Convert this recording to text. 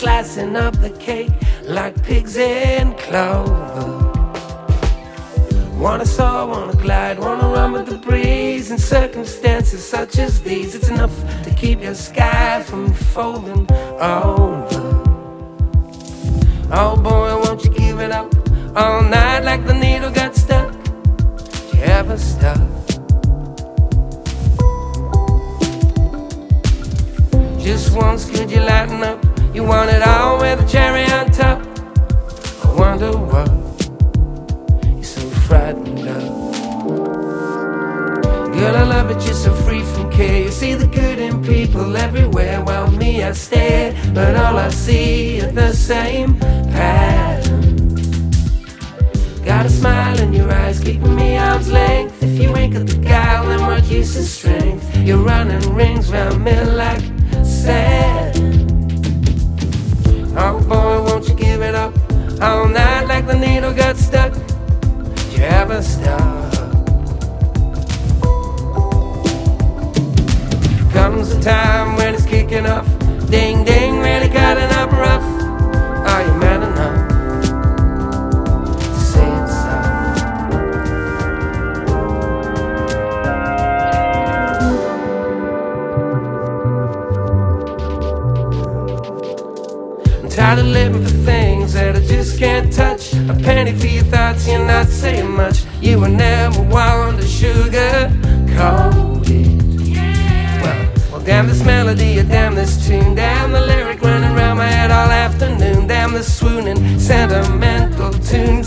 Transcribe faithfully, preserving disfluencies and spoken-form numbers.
slicing up the cake like pigs in clover. Wanna soar, wanna glide, wanna run with the breeze. In circumstances such as these, it's enough to keep your sky from folding over. Oh boy, won't you give it up all night like the needle got stuck? Did you ever stop? Just once, could you lighten up? You want it all with a cherry on top. I wonder what frightened of. Girl, I love it, you're so free from care. You see the good in people everywhere, while me, I stare, but all I see are the same pattern. Got a smile in your eyes, keeping me arm's length. If you ain't got the guile, then what use is strength? You're running rings round me like Saturn. Oh boy, won't you give it up all night like the needle got stuck? You ever stop? Comes a time when it's kicking off. Ding ding, really got it up rough. Are you man enough to say it's I'm tired of living for things that I just can't touch. A penny for your thoughts, you're not saying much. You were never one to sugar-coat it. Well, well, damn this melody, or damn this tune, damn the lyric running around my head all afternoon, damn the swooning, sentimental tune.